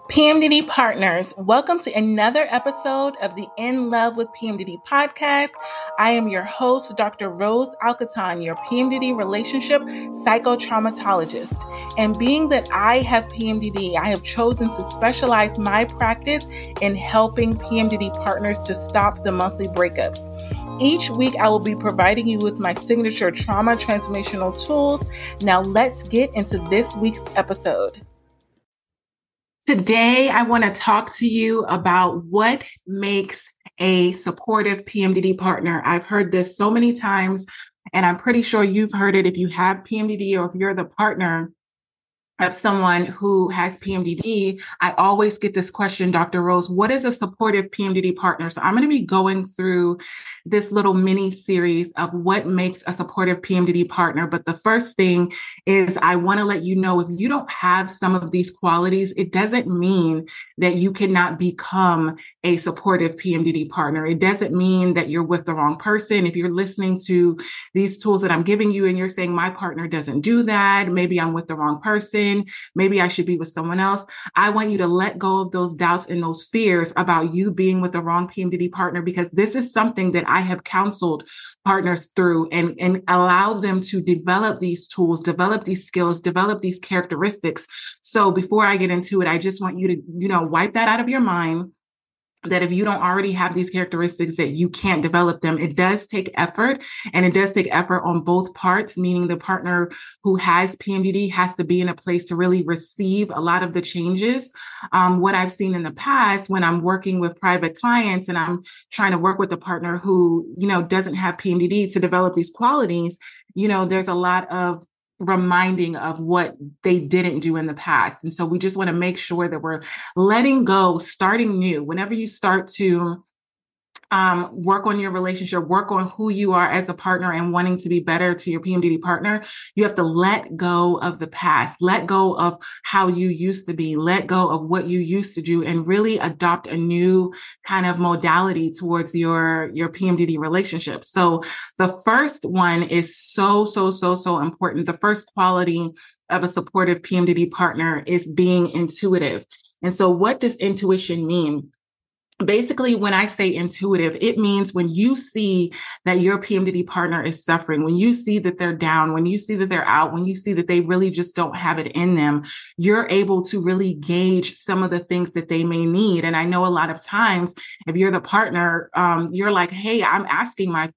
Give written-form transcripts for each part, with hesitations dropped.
PMDD partners, welcome to another episode of the In Love with PMDD podcast. I am your host, Dr. Rose Alcatan, your PMDD relationship psychotraumatologist. And being that I have PMDD, I have chosen to specialize my practice in helping PMDD partners to stop the monthly breakups. Each week, I will be providing you with my signature trauma transformational tools. Now let's get into this week's episode. Today, I want to talk to you about what makes a supportive PMDD partner. I've heard this so many times, and I'm pretty sure you've heard it if you have PMDD or if you're the partner of someone who has PMDD. I always get this question, Dr. Rose, what is a supportive PMDD partner? So I'm going to be going through this little mini series of what makes a supportive PMDD partner. But the first thing is I want to let you know if you don't have some of these qualities, it doesn't mean that you cannot become a supportive PMDD partner. It doesn't mean that you're with the wrong person. If you're listening to these tools that I'm giving you and you're saying my partner doesn't do that, maybe I'm with the wrong person, maybe I should be with someone else. I want you to let go of those doubts and those fears about you being with the wrong PMDD partner, because this is something that I have counseled partners through and allow them to develop these tools, develop these skills, develop these characteristics. So before I get into it, I just want you to, wipe that out of your mind, that if you don't already have these characteristics that you can't develop them. It does take effort, and it does take effort on both parts, meaning the partner who has PMDD has to be in a place to really receive a lot of the changes. What I've seen in the past when I'm working with private clients and I'm trying to work with a partner who, doesn't have PMDD to develop these qualities, there's a lot of reminding of what they didn't do in the past. And so we just want to make sure that we're letting go, starting new. Whenever you start to work on your relationship, work on who you are as a partner and wanting to be better to your PMDD partner, you have to let go of the past, let go of how you used to be, let go of what you used to do, and really adopt a new kind of modality towards your PMDD relationship. So the first one is so important. The first quality of a supportive PMDD partner is being intuitive. And so what does intuition mean? Basically, when I say intuitive, it means when you see that your PMDD partner is suffering, when you see that they're down, when you see that they're out, when you see that they really just don't have it in them, you're able to really gauge some of the things that they may need. And I know a lot of times, if you're the partner, you're like, hey, I'm asking my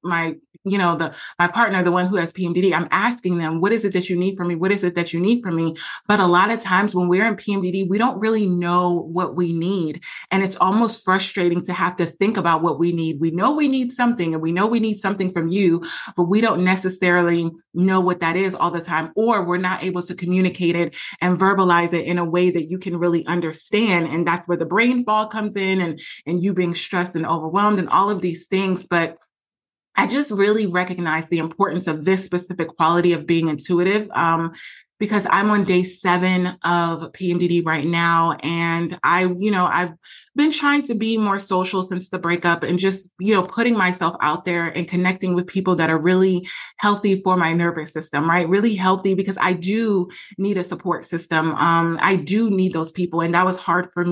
partner, the one who has PMDD, I'm asking them, what is it that you need from me? What is it that you need from me? But a lot of times when we're in PMDD, we don't really know what we need. And it's almost frustrating to have to think about what we need. We know we need something, and we know we need something from you, but we don't necessarily know what that is all the time, or we're not able to communicate it and verbalize it in a way that you can really understand. And that's where the brain fog comes in, and you being stressed and overwhelmed and all of these things. But I just really recognize the importance of this specific quality of being intuitive, because I'm on day 7 of PMDD right now. And I've been trying to be more social since the breakup, and just, putting myself out there and connecting with people that are really healthy for my nervous system, right? Really healthy, because I do need a support system. I do need those people. And that was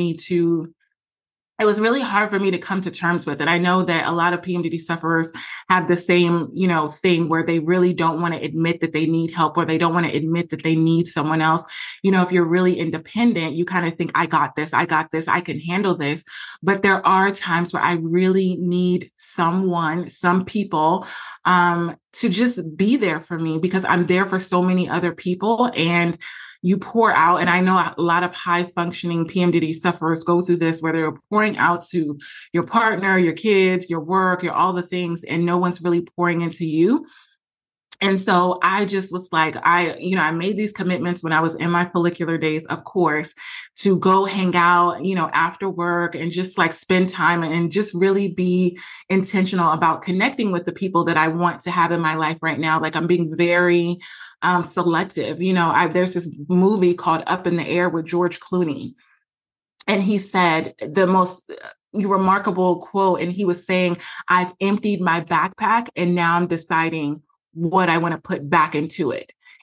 it was really hard for me to come to terms with it. I know that a lot of PMDD sufferers have the same, thing where they really don't want to admit that they need help, or they don't want to admit that they need someone else. If you're really independent, you kind of think, I got this, I can handle this. But there are times where I really need some people, to just be there for me, because I'm there for so many other people. And you pour out, and I know a lot of high functioning PMDD sufferers go through this, where they're pouring out to your partner, your kids, your work, all the things, and no one's really pouring into you. And so I just was like, I made these commitments when I was in my follicular days, of course, to go hang out, after work, and just like spend time and just really be intentional about connecting with the people that I want to have in my life right now. Like, I'm being very selective. There's this movie called Up in the Air with George Clooney, and he said the most remarkable quote, and he was saying, I've emptied my backpack, and now I'm deciding what I want to put back into it.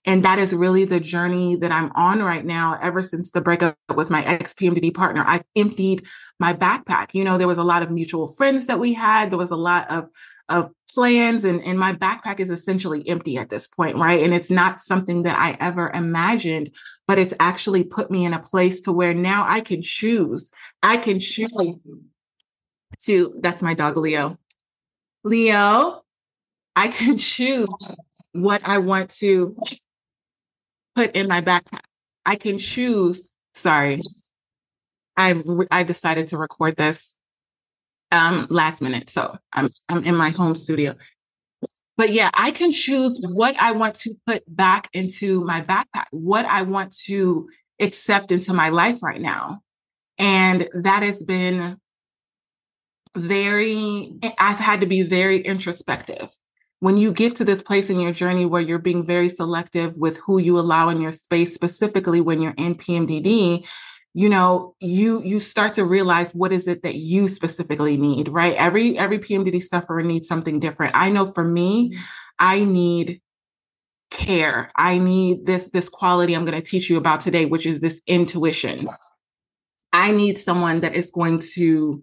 And that is really the journey that I'm on right now. Ever since the breakup with my ex PMDD partner, I've emptied my backpack. There was a lot of mutual friends that we had. There was a lot of plans, and my backpack is essentially empty at this point, right? And it's not something that I ever imagined, but it's actually put me in a place to where now I can choose. I can choose that's my dog, Leo. Leo, I can choose what I want to put in my backpack. I can choose. Sorry, I decided to record this last minute, so I'm in my home studio. But yeah, I can choose what I want to put back into my backpack, what I want to accept into my life right now. And that has been I've had to be very introspective. When you get to this place in your journey where you're being very selective with who you allow in your space, specifically when you're in PMDD, you start to realize what is it that you specifically need, right? Every PMDD sufferer needs something different. I know for me, I need care. I need this quality I'm going to teach you about today, which is this intuition. I need someone that is going to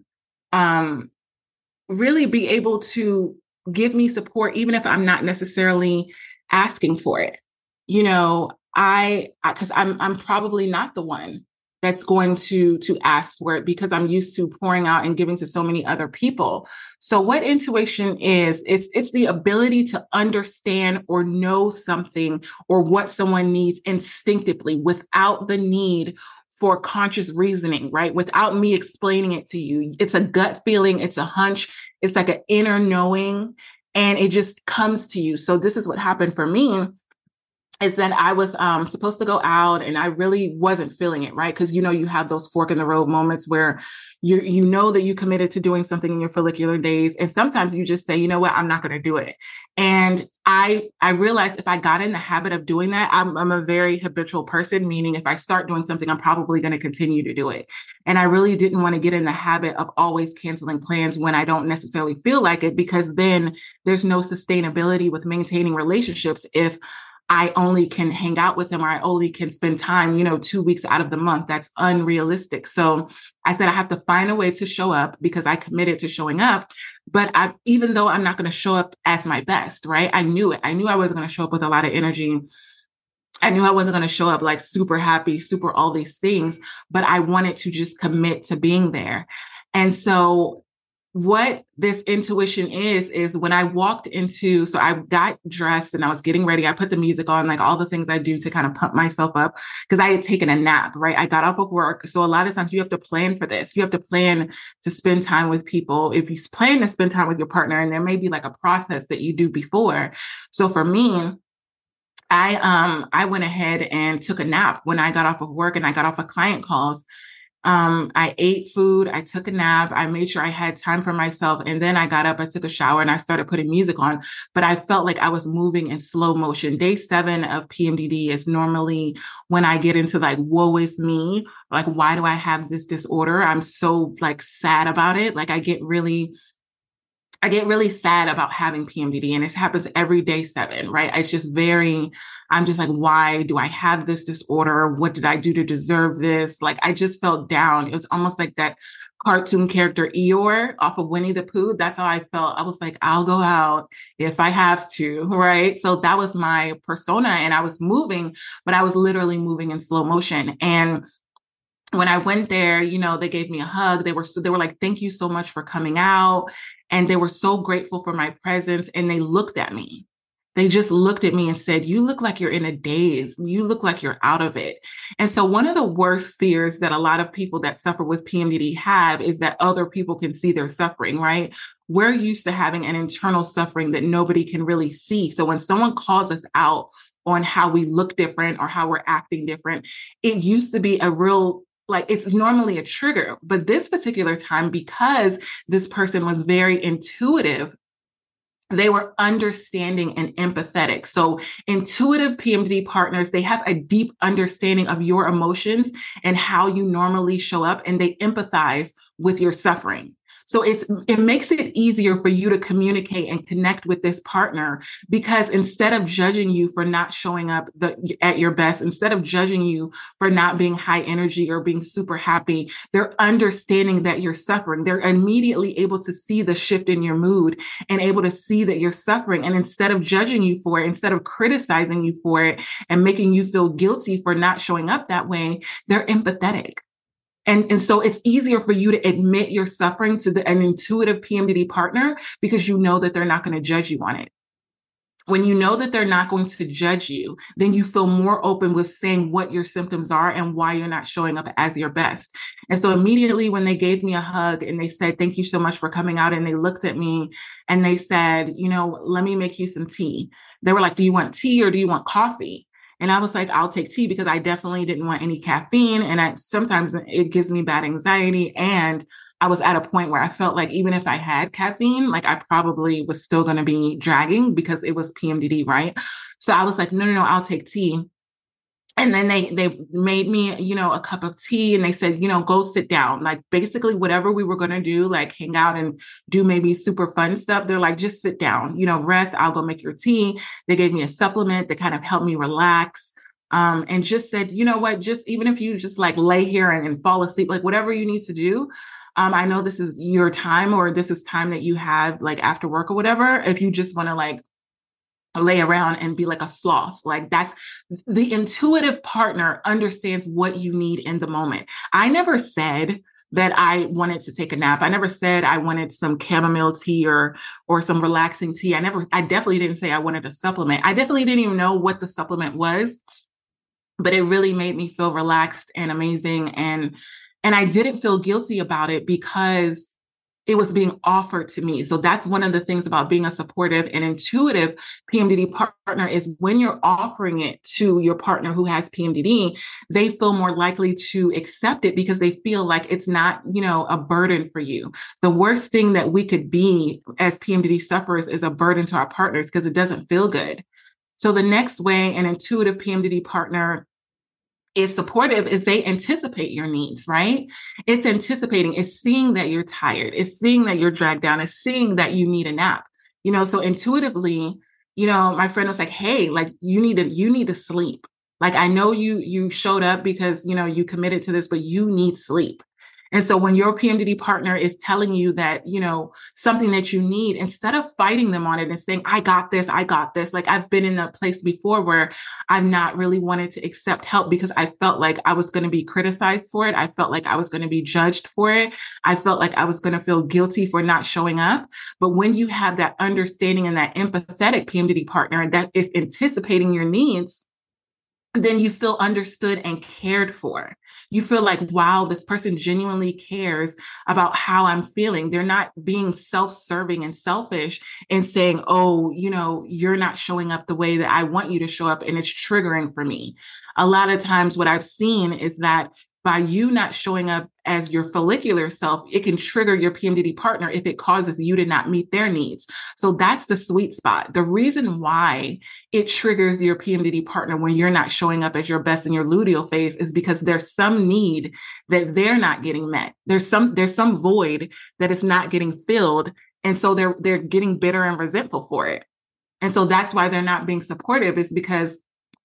really be able to give me support, even if I'm not necessarily asking for it. Because I'm probably not the one that's going to ask for it, because I'm used to pouring out and giving to so many other people. So what intuition is, it's the ability to understand or know something or what someone needs instinctively without the need for conscious reasoning, right? Without me explaining it to you. It's a gut feeling, it's a hunch, it's like an inner knowing, and it just comes to you. So this is what happened for me, is that I was supposed to go out and I really wasn't feeling it, right? Because, you have those fork in the road moments where you know that you committed to doing something in your follicular days. And sometimes you just say, you know what, I'm not going to do it. And I realized if I got in the habit of doing that, I'm a very habitual person, meaning if I start doing something, I'm probably going to continue to do it. And I really didn't want to get in the habit of always canceling plans when I don't necessarily feel like it, because then there's no sustainability with maintaining relationships if I only can hang out with them or I only can spend time, 2 weeks out of the month. That's unrealistic. So I said, I have to find a way to show up, because I committed to showing up. But even though I'm not going to show up as my best, right? I knew it. I knew I wasn't going to show up with a lot of energy. I knew I wasn't going to show up like super happy, super all these things, but I wanted to just commit to being there. And so what this intuition is when I walked into, so I got dressed and I was getting ready. I put the music on, like all the things I do to kind of pump myself up, because I had taken a nap, right? I got off of work. So a lot of times you have to plan for this. You have to plan to spend time with people. If you plan to spend time with your partner, and there may be like a process that you do before. So for me, I went ahead and took a nap when I got off of work and I got off of client calls. I ate food, I took a nap, I made sure I had time for myself. And then I got up, I took a shower, and I started putting music on. But I felt like I was moving in slow motion. Day 7 of PMDD is normally when I get into like, woe is me. Like, why do I have this disorder? I'm so like sad about it. Like I get really sad about having PMDD, and it happens every day 7, right? I'm just like, why do I have this disorder? What did I do to deserve this? Like, I just felt down. It was almost like that cartoon character Eeyore off of Winnie the Pooh. That's how I felt. I was like, I'll go out if I have to, right? So that was my persona, and I was moving, but I was literally moving in slow motion. And when I went there, they gave me a hug. They were like, thank you so much for coming out. And they were so grateful for my presence. And they looked at me. They just looked at me and said, you look like you're in a daze. You look like you're out of it. And so one of the worst fears that a lot of people that suffer with PMDD have is that other people can see their suffering, right? We're used to having an internal suffering that nobody can really see. So when someone calls us out on how we look different or how we're acting different, it used to be a real, like, it's normally a trigger. But this particular time, because this person was very intuitive, they were understanding and empathetic. So intuitive PMDD partners, they have a deep understanding of your emotions and how you normally show up, and they empathize with your suffering. So it makes it easier for you to communicate and connect with this partner, because instead of judging you for not showing up at your best, instead of judging you for not being high energy or being super happy, they're understanding that you're suffering. They're immediately able to see the shift in your mood and able to see that you're suffering. And instead of judging you for it, instead of criticizing you for it and making you feel guilty for not showing up that way, they're empathetic. And so it's easier for you to admit your suffering to an intuitive PMDD partner because you know that they're not going to judge you on it. When you know that they're not going to judge you, then you feel more open with saying what your symptoms are and why you're not showing up as your best. And so immediately when they gave me a hug and they said, "Thank you so much for coming out," and they looked at me and they said, "Let me make you some tea." They were like, "Do you want tea or do you want coffee?" And I was like, "I'll take tea," because I definitely didn't want any caffeine. And sometimes it gives me bad anxiety. And I was at a point where I felt like even if I had caffeine, like I probably was still going to be dragging because it was PMDD, right? So I was like, no, I'll take tea. And then they made me, a cup of tea, and they said, "Go sit down." Like basically whatever we were going to do, like hang out and do maybe super fun stuff. They're like, "Just sit down, rest. I'll go make your tea." They gave me a supplement that kind of helped me relax. And just said, "You know what, just even if you just like lay here and fall asleep, like whatever you need to do. I know this is your time, or this is time that you have like after work or whatever. If you just want to like lay around and be like a sloth." Like that's the intuitive partner understands what you need in the moment. I never said that I wanted to take a nap. I never said I wanted some chamomile tea or some relaxing tea. I definitely didn't say I wanted a supplement. I definitely didn't even know what the supplement was, but it really made me feel relaxed and amazing. And I didn't feel guilty about it because it was being offered to me. So that's one of the things about being a supportive and intuitive PMDD partner is when you're offering it to your partner who has PMDD, they feel more likely to accept it because they feel like it's not, a burden for you. The worst thing that we could be as PMDD sufferers is a burden to our partners because it doesn't feel good. So the next way an intuitive PMDD partner is supportive is they anticipate your needs, right? It's anticipating, it's seeing that you're tired, it's seeing that you're dragged down, it's seeing that you need a nap. So intuitively, my friend was like, "Hey, like you need to sleep. Like I know you showed up because you committed to this, but you need sleep." And so when your PMDD partner is telling you that, something that you need, instead of fighting them on it and saying, I got this. Like I've been in a place before where I've not really wanted to accept help because I felt like I was going to be criticized for it. I felt like I was going to be judged for it. I felt like I was going to feel guilty for not showing up. But when you have that understanding and that empathetic PMDD partner that is anticipating your needs, then you feel understood and cared for. You feel like, wow, this person genuinely cares about how I'm feeling. They're not being self-serving and selfish and saying, "Oh, you're not showing up the way that I want you to show up." And it's triggering for me. A lot of times what I've seen is that by you not showing up as your follicular self, it can trigger your PMDD partner if it causes you to not meet their needs. So that's the sweet spot. The reason why it triggers your PMDD partner when you're not showing up as your best in your luteal phase is because there's some need that they're not getting met. There's some void that is not getting filled. And so they're getting bitter and resentful for it. And so that's why they're not being supportive, is because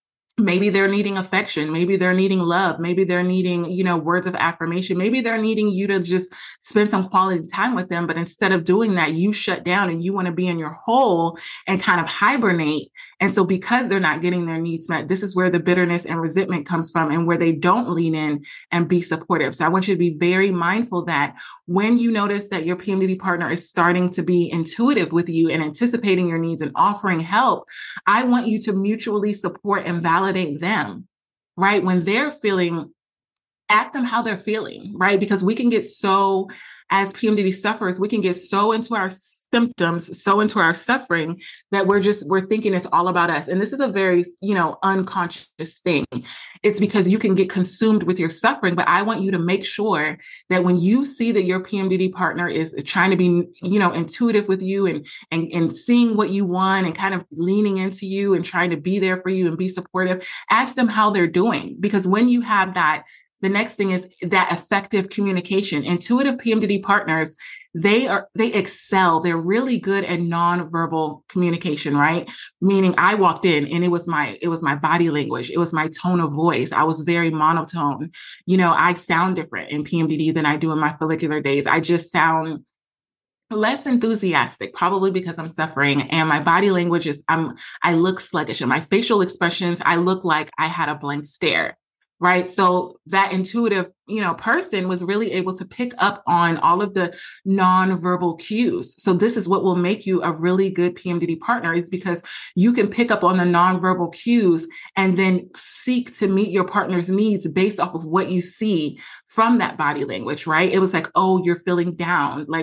maybe they're needing affection. Maybe they're needing love. Maybe they're needing, words of affirmation. Maybe they're needing you to just spend some quality time with them. But instead of doing that, you shut down and you want to be in your hole and kind of hibernate. And so because they're not getting their needs met, this is where the bitterness and resentment comes from and where they don't lean in and be supportive. So I want you to be very mindful that when you notice that your PMDD partner is starting to be intuitive with you and anticipating your needs and offering help, I want you to mutually support and validate them, right? When they're feeling, ask them how they're feeling, right? Because we can get so, as PMDD sufferers, we can get so into our symptoms, so into our suffering that we're thinking it's all about us. And this is a very, unconscious thing. It's because you can get consumed with your suffering. But I want you to make sure that when you see that your PMDD partner is trying to be, intuitive with you and seeing what you want and kind of leaning into you and trying to be there for you and be supportive, ask them how they're doing. Because when you have that, the next thing is that effective communication. Intuitive PMDD partners, they excel. They're really good at nonverbal communication, right? Meaning I walked in and it was my body language. It was my tone of voice. I was very monotone. I sound different in PMDD than I do in my follicular days. I just sound less enthusiastic, probably because I'm suffering, and my body language I look sluggish, and my facial expressions, I look like I had a blank stare. Right. So that intuitive, person was really able to pick up on all of the nonverbal cues. So this is what will make you a really good PMDD partner, is because you can pick up on the nonverbal cues and then seek to meet your partner's needs based off of what you see from that body language. Right. It was like, oh, you're feeling down, like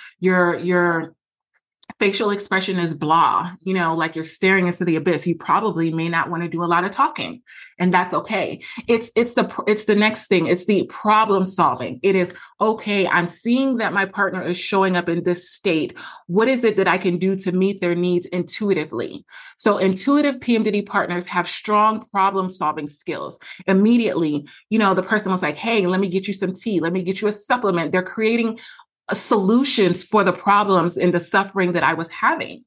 your facial expression is blah, like you're staring into the abyss. You probably may not want to do a lot of talking, and that's okay. It's the next thing. It's the problem solving. It is, okay, I'm seeing that my partner is showing up in this state. What is it that I can do to meet their needs intuitively? So intuitive PMDD partners have strong problem solving skills. Immediately, the person was like, hey, let me get you some tea. Let me get you a supplement. They're creating solutions for the problems and the suffering that I was having.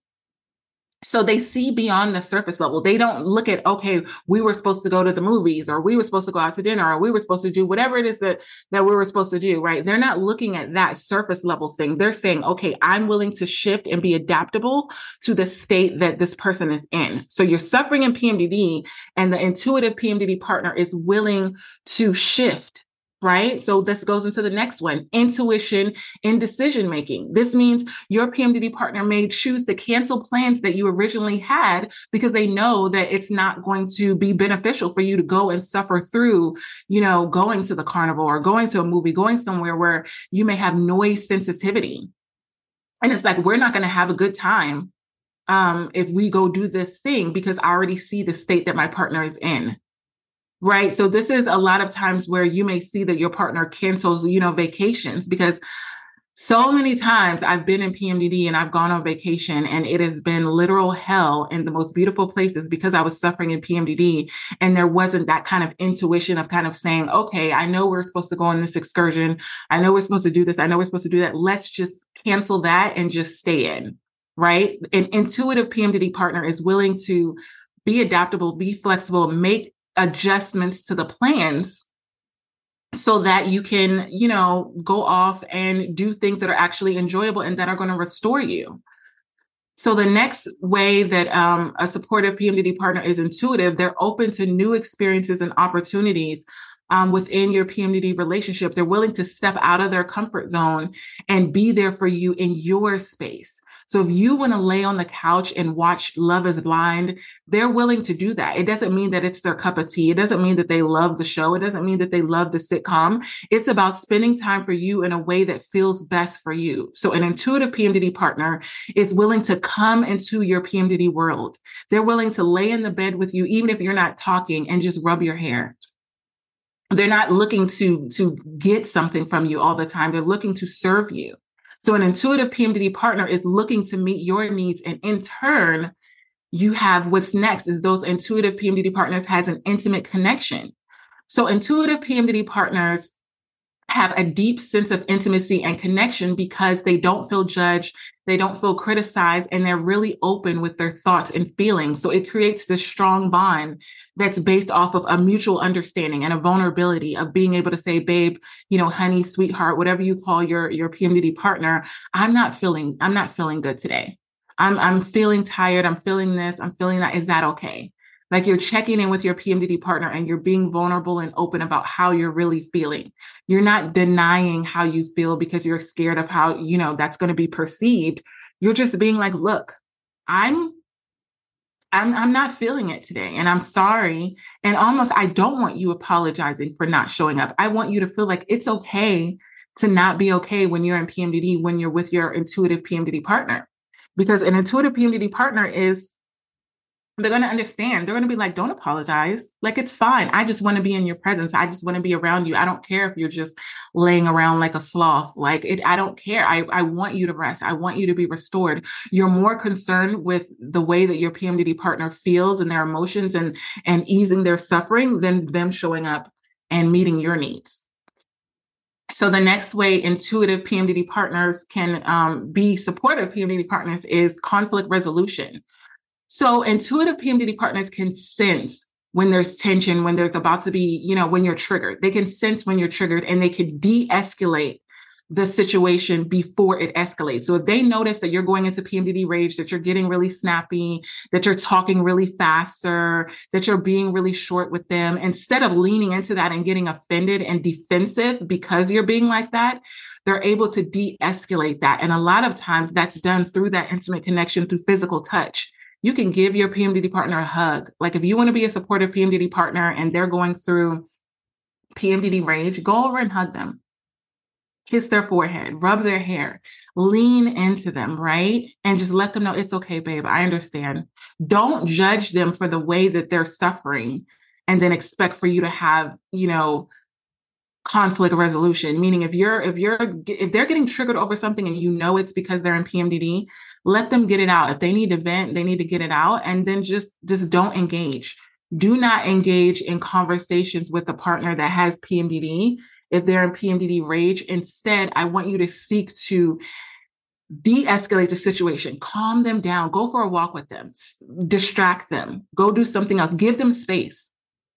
So they see beyond the surface level. They don't look at, okay, we were supposed to go to the movies, or we were supposed to go out to dinner, or we were supposed to do whatever it is that we were supposed to do, right? They're not looking at that surface level thing. They're saying, okay, I'm willing to shift and be adaptable to the state that this person is in. So you're suffering in PMDD, and the intuitive PMDD partner is willing to shift. Right. So this goes into the next one, intuition in decision making. This means your PMDD partner may choose to cancel plans that you originally had because they know that it's not going to be beneficial for you to go and suffer through, going to the carnival or going to a movie, going somewhere where you may have noise sensitivity. And it's like, we're not going to have a good time if we go do this thing because I already see the state that my partner is in. Right. So this is a lot of times where you may see that your partner cancels, vacations, because so many times I've been in PMDD and I've gone on vacation and it has been literal hell in the most beautiful places because I was suffering in PMDD. And there wasn't that kind of intuition of kind of saying, okay, I know we're supposed to go on this excursion. I know we're supposed to do this. I know we're supposed to do that. Let's just cancel that and just stay in. Right. An intuitive PMDD partner is willing to be adaptable, be flexible, make adjustments to the plans so that you can, go off and do things that are actually enjoyable and that are going to restore you. So the next way that a supportive PMDD partner is intuitive, they're open to new experiences and opportunities within your PMDD relationship. They're willing to step out of their comfort zone and be there for you in your space. So if you want to lay on the couch and watch Love is Blind, they're willing to do that. It doesn't mean that it's their cup of tea. It doesn't mean that they love the show. It doesn't mean that they love the sitcom. It's about spending time for you in a way that feels best for you. So an intuitive PMDD partner is willing to come into your PMDD world. They're willing to lay in the bed with you, even if you're not talking, and just rub your hair. They're not looking to get something from you all the time. They're looking to serve you. So an intuitive PMDD partner is looking to meet your needs. And in turn, you have what's next is those intuitive PMDD partners has an intimate connection. So intuitive PMDD partners have a deep sense of intimacy and connection because they don't feel judged, they don't feel criticized, and they're really open with their thoughts and feelings. So it creates this strong bond that's based off of a mutual understanding and a vulnerability of being able to say, babe, honey, sweetheart, whatever you call your PMDD partner, I'm not feeling good today. I'm feeling tired. I'm feeling this. I'm feeling that. Is that okay? Like you're checking in with your PMDD partner and you're being vulnerable and open about how you're really feeling. You're not denying how you feel because you're scared of how, that's going to be perceived. You're just being like, look, I'm not feeling it today and I'm sorry. And almost, I don't want you apologizing for not showing up. I want you to feel like it's okay to not be okay when you're in PMDD, when you're with your intuitive PMDD partner, because an intuitive PMDD partner they're going to understand. They're going to be like, don't apologize. Like, it's fine. I just want to be in your presence. I just want to be around you. I don't care if you're just laying around like a sloth. I don't care. I want you to rest. I want you to be restored. You're more concerned with the way that your PMDD partner feels and their emotions and easing their suffering than them showing up and meeting your needs. So the next way intuitive PMDD partners can be supportive PMDD partners is conflict resolution. So intuitive PMDD partners can sense when there's tension, when there's about to be, when you're triggered. They can sense when you're triggered and they can de-escalate the situation before it escalates. So if they notice that you're going into PMDD rage, that you're getting really snappy, that you're talking really faster, that you're being really short with them, instead of leaning into that and getting offended and defensive because you're being like that, they're able to de-escalate that. And a lot of times that's done through that intimate connection, through physical touch. You can give your PMDD partner a hug. Like if you want to be a supportive PMDD partner and they're going through PMDD rage, go over and hug them. Kiss their forehead, rub their hair, lean into them, right? And just let them know it's okay, babe. I understand. Don't judge them for the way that they're suffering and then expect for you to have, conflict resolution. Meaning if they're getting triggered over something and it's because they're in PMDD, let them get it out. If they need to vent, they need to get it out, and then just don't engage. Do not engage in conversations with a partner that has PMDD if they're in PMDD rage. Instead, I want you to seek to de-escalate the situation, calm them down, go for a walk with them, distract them, go do something else, give them space.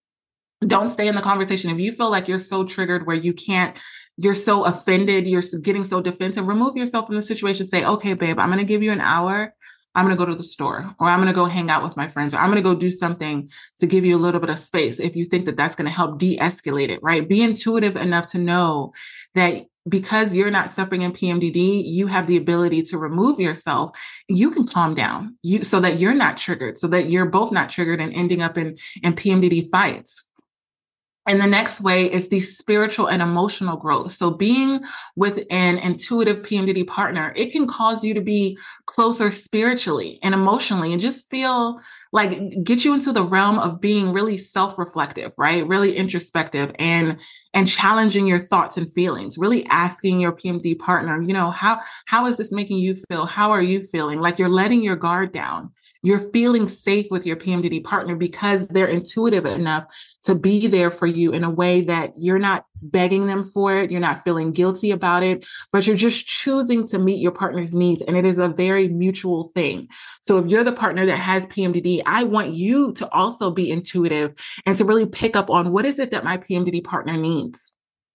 Don't stay in the conversation. If you feel like you're so triggered where you're so offended, you're getting so defensive, remove yourself from the situation. Say, okay, babe, I'm going to give you an hour. I'm going to go to the store, or I'm going to go hang out with my friends, or I'm going to go do something to give you a little bit of space. If you think that that's going to help de-escalate it, right? Be intuitive enough to know that because you're not suffering in PMDD, you have the ability to remove yourself. You can calm down so that you're not triggered, so that you're both not triggered and ending up in PMDD fights. And the next way is the spiritual and emotional growth. So being with an intuitive PMDD partner, it can cause you to be closer spiritually and emotionally and just feel like get you into the realm of being really self-reflective, right? Really introspective and challenging your thoughts and feelings, really asking your PMDD partner, how is this making you feel? How are you feeling? Like you're letting your guard down. You're feeling safe with your PMDD partner because they're intuitive enough to be there for you in a way that you're not begging them for it. You're not feeling guilty about it, but you're just choosing to meet your partner's needs. And it is a very mutual thing. So if you're the partner that has PMDD, I want you to also be intuitive and to really pick up on what is it that my PMDD partner needs?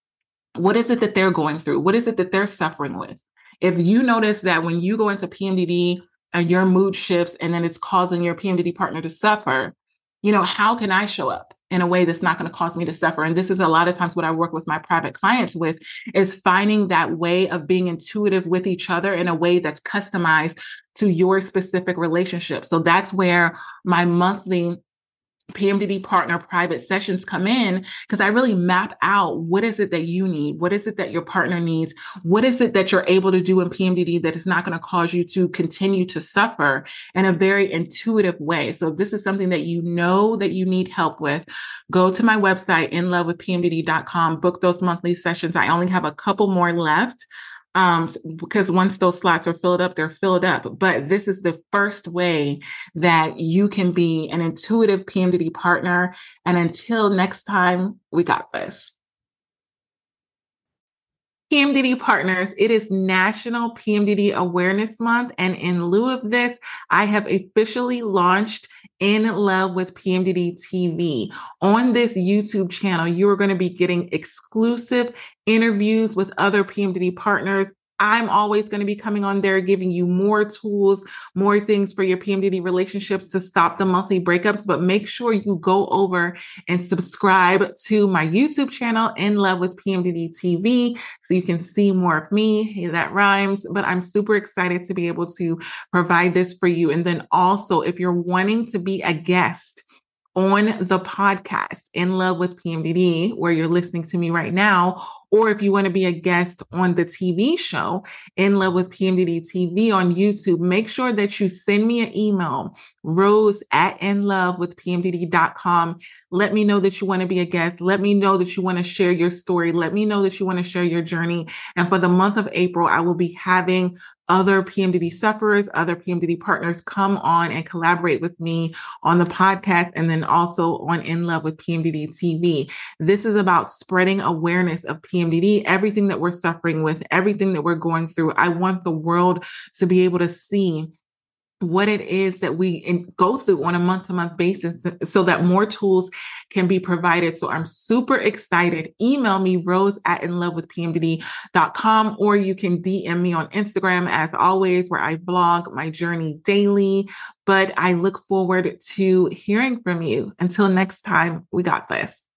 What is it that they're going through? What is it that they're suffering with? If you notice that when you go into PMDD, your mood shifts and then it's causing your PMDD partner to suffer, how can I show up in a way that's not going to cause me to suffer? And this is a lot of times what I work with my private clients with, is finding that way of being intuitive with each other in a way that's customized to your specific relationship. So that's where my monthly PMDD partner private sessions come in, because I really map out what is it that you need? What is it that your partner needs? What is it that you're able to do in PMDD that is not going to cause you to continue to suffer in a very intuitive way? So if this is something that you know that you need help with, go to my website, inlovewithpmdd.com, book those monthly sessions. I only have a couple more left. Because once those slots are filled up, they're filled up. But this is the first way that you can be an intuitive PMDD partner. And until next time, we got this. PMDD partners, it is National PMDD Awareness Month. And in lieu of this, I have officially launched In Love with PMDD TV. On this YouTube channel, you are going to be getting exclusive interviews with other PMDD partners. I'm always going to be coming on there, giving you more tools, more things for your PMDD relationships to stop the monthly breakups. But make sure you go over and subscribe to my YouTube channel, In Love with PMDD TV, so you can see more of me. Hey, that rhymes. But I'm super excited to be able to provide this for you. And then also, if you're wanting to be a guest on the podcast, In Love with PMDD, where you're listening to me right now, or if you want to be a guest on the TV show, In Love with PMDD TV on YouTube, make sure that you send me an email, rose@inlovewithpmdd.com. Let me know that you want to be a guest. Let me know that you want to share your story. Let me know that you want to share your journey. And for the month of April, I will be having other PMDD sufferers, other PMDD partners come on and collaborate with me on the podcast, and then also on In Love with PMDD TV. This is about spreading awareness of PMDD PMDD, everything that we're suffering with, everything that we're going through. I want the world to be able to see what it is that we go through on a month-to-month basis so that more tools can be provided. So I'm super excited. Email me, rose@inlovewithpmdd.com, or you can DM me on Instagram, as always, where I blog my journey daily. But I look forward to hearing from you. Until next time, we got this.